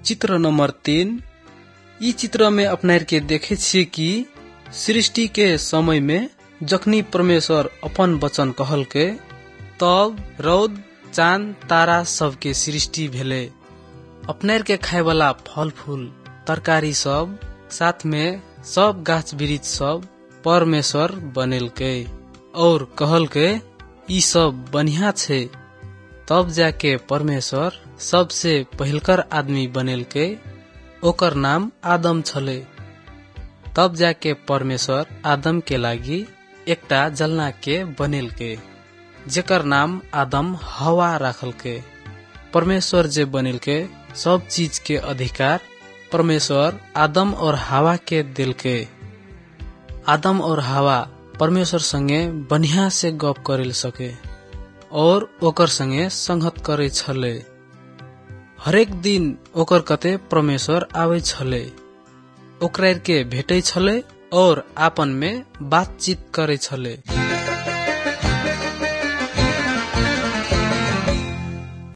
चित्र नंबर 3। ई चित्र में अपनार के देखे छे कि सृष्टि के समय में जखनी परमेश्वर अपन वचन कहल के तब रौद चांद तारा सब के सृष्टि भेले। अपनार के खाए वाला फल फूल तरकारी सब साथ में सब गाछ वृक्ष सब परमेश्वर बनेल के और कहल के ई सब बढ़िया छे। तब जाके परमेश्वर सबसे पहिलकर आदमी बनेल के ओकर नाम आदम छले। तब जाके परमेश्वर आदम के लागी एकटा जलना के बनेल के जेकर नाम आदम हवा राखल के। परमेश्वर जे बनेल के सब चीज के अधिकार परमेश्वर आदम और हवा के दिल के। आदम और हवा परमेश्वर संगे बढ़िया से गप करेल सके और ओकर संगे संगत करे छले। हरेक दिन ओकर कते परमेश्वर आवे छले, ओकरा के भेटे छले और आपन में बातचीत करे छले।